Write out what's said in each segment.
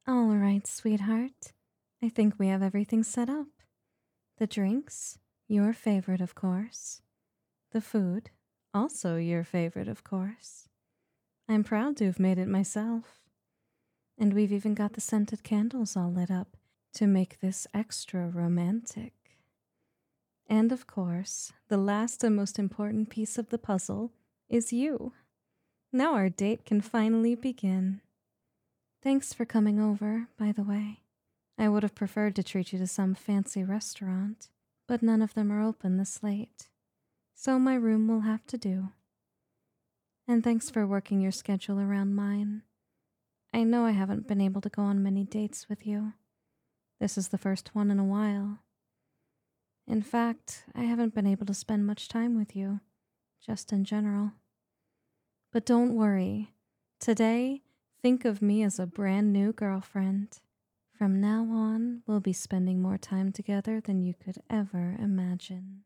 All right, sweetheart. I think we have everything set up. The drinks, your favorite, of course. The food, also your favorite, of course. I'm proud to have made it myself. And we've even got the scented candles all lit up to make this extra romantic. And of course, the last and most important piece of the puzzle is you. Now our date can finally begin. Thanks for coming over, by the way. I would have preferred to treat you to some fancy restaurant, but none of them are open this late. So my room will have to do. And thanks for working your schedule around mine. I know I haven't been able to go on many dates with you. This is the first one in a while. In fact, I haven't been able to spend much time with you, just in general. But don't worry. Today, think of me as a brand new girlfriend. From now on, we'll be spending more time together than you could ever imagine.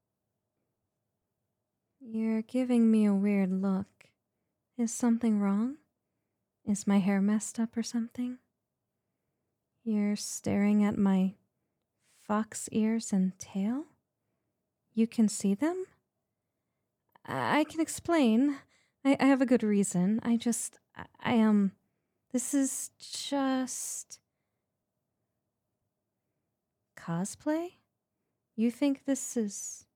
You're giving me a weird look. Is something wrong? Is my hair messed up or something? You're staring at my fox ears and tail? You can see them? I can explain. I have a good reason. This is just cosplay? You think this is...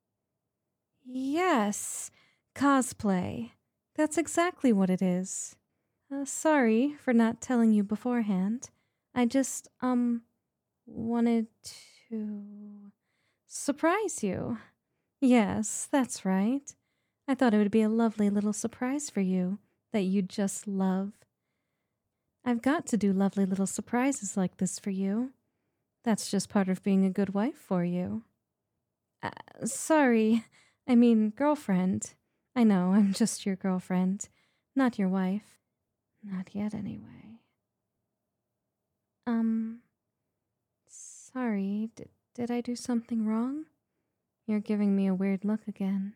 Yes, cosplay. That's exactly what it is. Sorry for not telling you beforehand. I just, wanted to surprise you. Yes, that's right. I thought it would be a lovely little surprise for you that you'd just love. I've got to do lovely little surprises like this for you. That's just part of being a good wife for you. Sorry, I mean girlfriend. I know, I'm just your girlfriend, not your wife. Not yet, anyway. Sorry, did I do something wrong? You're giving me a weird look again.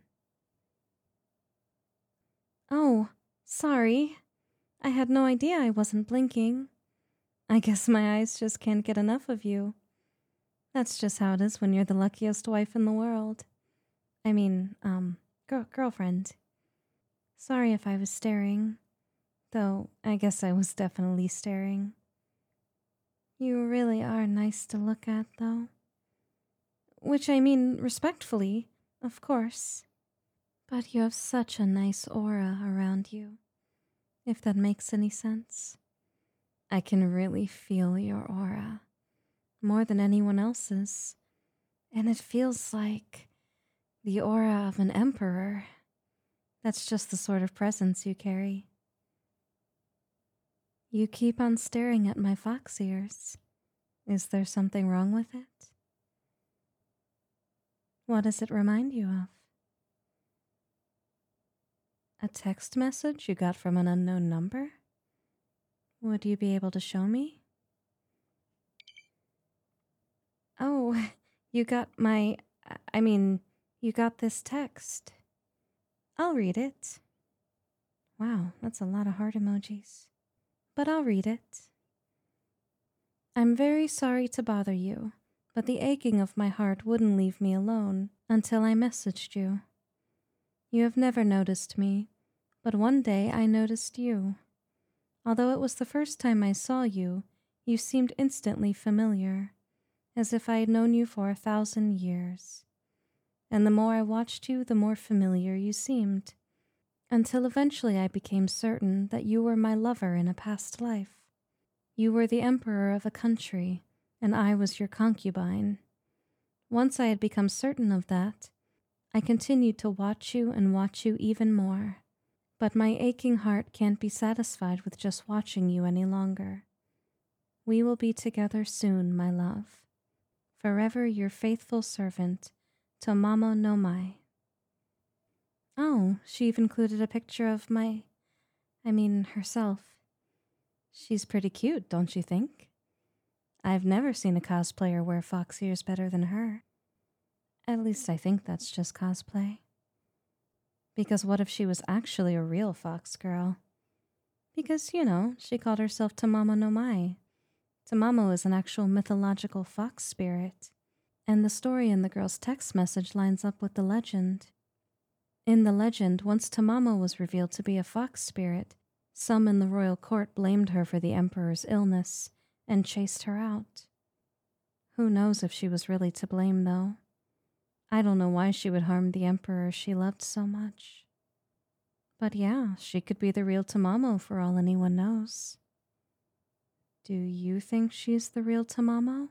Oh, sorry. I had no idea I wasn't blinking. I guess my eyes just can't get enough of you. That's just how it is when you're the luckiest wife in the world. I mean, girlfriend. Sorry if I was staring. Though, I guess I was definitely staring. You really are nice to look at, though. Which I mean respectfully, of course. But you have such a nice aura around you, if that makes any sense. I can really feel your aura, more than anyone else's. And it feels like the aura of an emperor. That's just the sort of presence you carry. You keep on staring at my fox ears. Is there something wrong with it? What does it remind you of? A text message you got from an unknown number? Would you be able to show me? Oh, you got you got this text. I'll read it. Wow, that's a lot of heart emojis. But I'll read it. I'm very sorry to bother you, but the aching of my heart wouldn't leave me alone until I messaged you. You have never noticed me, but one day I noticed you. Although it was the first time I saw you, you seemed instantly familiar, as if I had known you for 1,000 years. And the more I watched you, the more familiar you seemed, until eventually I became certain that you were my lover in a past life. You were the emperor of a country, and I was your concubine. Once I had become certain of that, I continued to watch you and watch you even more. But my aching heart can't be satisfied with just watching you any longer. We will be together soon, my love. Forever your faithful servant, Tomomo no Mai. Oh, she even included a picture of herself. She's pretty cute, don't you think? I've never seen a cosplayer wear fox ears better than her. At least I think that's just cosplay. Because what if she was actually a real fox girl? Because, she called herself Tomomo no Mai. Tamamo is an actual mythological fox spirit, and the story in the girl's text message lines up with the legend. In the legend, once Tamamo was revealed to be a fox spirit, some in the royal court blamed her for the emperor's illness and chased her out. Who knows if she was really to blame, though? I don't know why she would harm the emperor she loved so much. But yeah, she could be the real Tamamo for all anyone knows. Do you think she's the real Tamamo?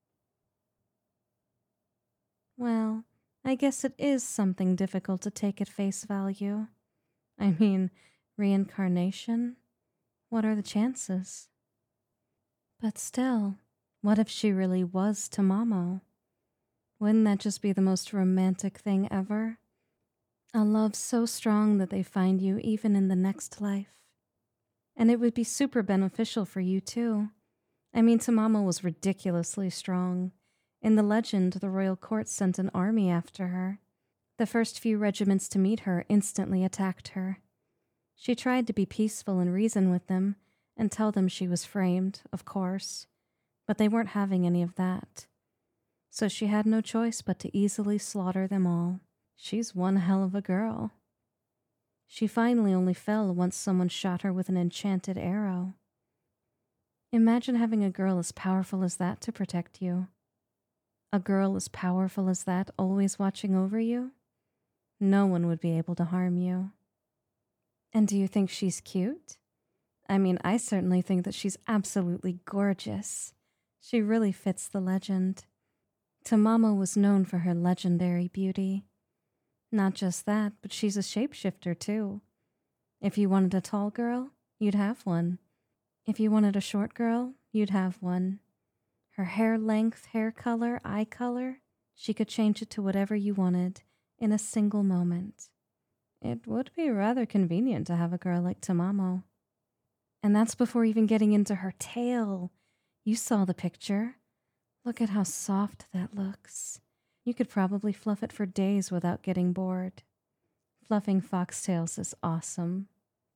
Well, I guess it is something difficult to take at face value. I mean, reincarnation? What are the chances? But still, what if she really was Tamamo? Wouldn't that just be the most romantic thing ever? A love so strong that they find you even in the next life. And it would be super beneficial for you too. I mean, Tamamo was ridiculously strong. In the legend, the royal court sent an army after her. The first few regiments to meet her instantly attacked her. She tried to be peaceful and reason with them and tell them she was framed, of course, but they weren't having any of that. So she had no choice but to easily slaughter them all. She's one hell of a girl. She finally only fell once someone shot her with an enchanted arrow. Imagine having a girl as powerful as that to protect you. A girl as powerful as that always watching over you? No one would be able to harm you. And do you think she's cute? I mean, I certainly think that she's absolutely gorgeous. She really fits the legend. Tamamo was known for her legendary beauty. Not just that, but she's a shapeshifter too. If you wanted a tall girl, you'd have one. If you wanted a short girl, you'd have one. Her hair length, hair color, eye color, she could change it to whatever you wanted in a single moment. It would be rather convenient to have a girl like Tamamo. And that's before even getting into her tail. You saw the picture. Look at how soft that looks. You could probably fluff it for days without getting bored. Fluffing foxtails is awesome.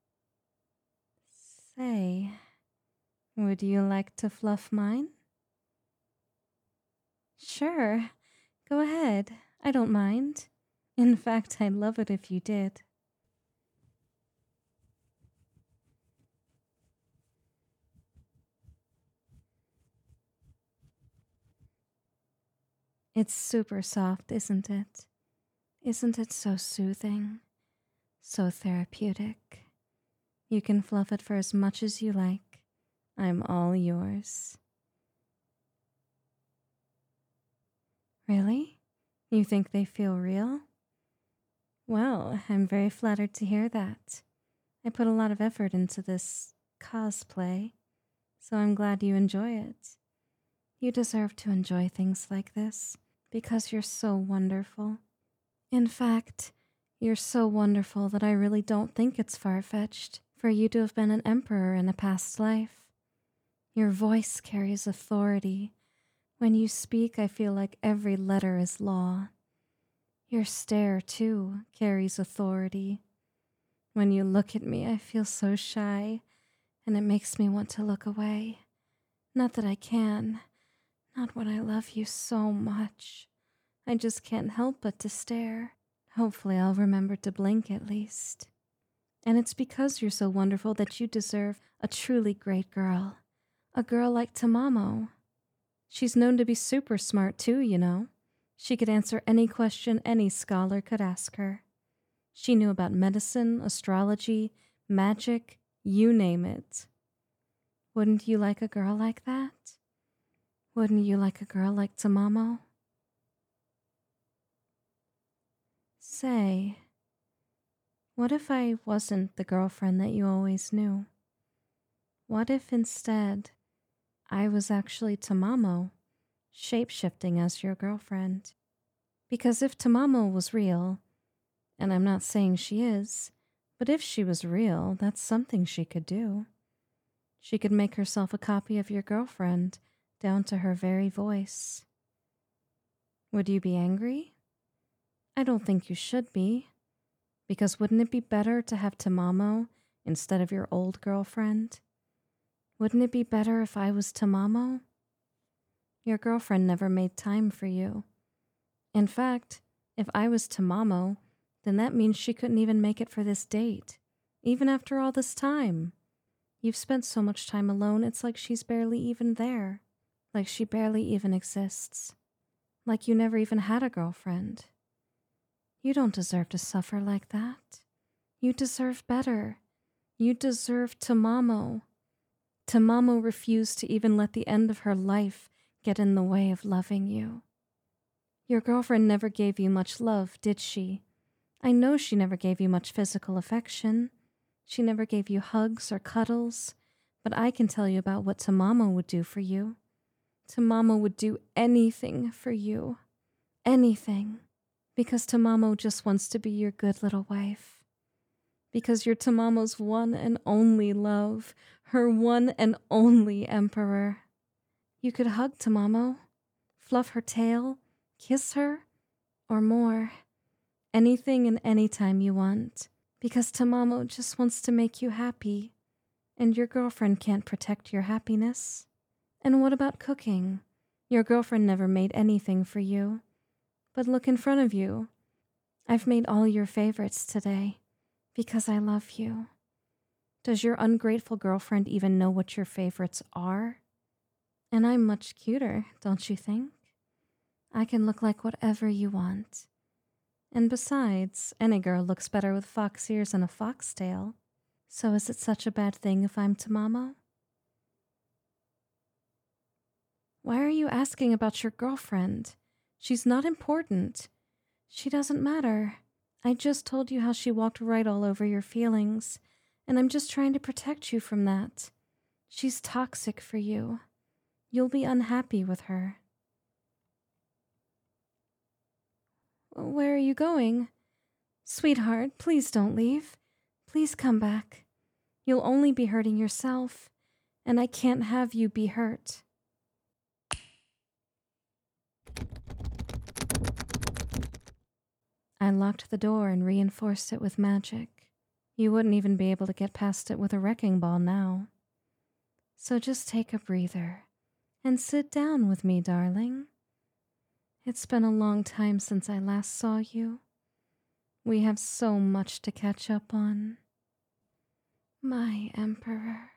Say, would you like to fluff mine? Sure, go ahead. I don't mind. In fact, I'd love it if you did. It's super soft, isn't it? Isn't it so soothing? So therapeutic. You can fluff it for as much as you like. I'm all yours. Really? You think they feel real? Well, I'm very flattered to hear that. I put a lot of effort into this cosplay, so I'm glad you enjoy it. You deserve to enjoy things like this because you're so wonderful. In fact, you're so wonderful that I really don't think it's far-fetched for you to have been an emperor in a past life. Your voice carries authority. When you speak, I feel like every letter is law. Your stare, too, carries authority. When you look at me, I feel so shy, and it makes me want to look away. Not that I can. Not when I love you so much. I just can't help but to stare. Hopefully I'll remember to blink at least. And it's because you're so wonderful that you deserve a truly great girl. A girl like Tamamo. She's known to be super smart too, you know. She could answer any question any scholar could ask her. She knew about medicine, astrology, magic, you name it. Wouldn't you like a girl like that? Wouldn't you like a girl like Tamamo? Say, what if I wasn't the girlfriend that you always knew? What if instead I was actually Tamamo, shape-shifting as your girlfriend? Because if Tamamo was real, and I'm not saying she is, but if she was real, that's something she could do. She could make herself a copy of your girlfriend, down to her very voice. Would you be angry? I don't think you should be, because wouldn't it be better to have Tamamo instead of your old girlfriend? Wouldn't it be better if I was Tamamo? Your girlfriend never made time for you. In fact, if I was Tamamo, then that means she couldn't even make it for this date, even after all this time. You've spent so much time alone, it's like she's barely even there. Like she barely even exists. Like you never even had a girlfriend. You don't deserve to suffer like that. You deserve better. You deserve Tamamo. Tamamo refused to even let the end of her life get in the way of loving you. Your girlfriend never gave you much love, did she? I know she never gave you much physical affection. She never gave you hugs or cuddles, but I can tell you about what Tamamo would do for you. Tamamo would do anything for you. Anything. Because Tamamo just wants to be your good little wife. Because you're Tamamo's one and only love, her one and only emperor. You could hug Tamamo, fluff her tail, kiss her, or more. Anything and anytime you want. Because Tamamo just wants to make you happy, and your girlfriend can't protect your happiness. And what about cooking? Your girlfriend never made anything for you. But look in front of you. I've made all your favorites today, because I love you. Does your ungrateful girlfriend even know what your favorites are? And I'm much cuter, don't you think? I can look like whatever you want. And besides, any girl looks better with fox ears and a foxtail. So is it such a bad thing if I'm Tamamo? Why are you asking about your girlfriend? She's not important. She doesn't matter. I just told you how she walked right all over your feelings, and I'm just trying to protect you from that. She's toxic for you. You'll be unhappy with her. Where are you going? Sweetheart, please don't leave. Please come back. You'll only be hurting yourself, and I can't have you be hurt. I locked the door and reinforced it with magic. You wouldn't even be able to get past it with a wrecking ball now. So just take a breather and sit down with me, darling. It's been a long time since I last saw you. We have so much to catch up on. My emperor.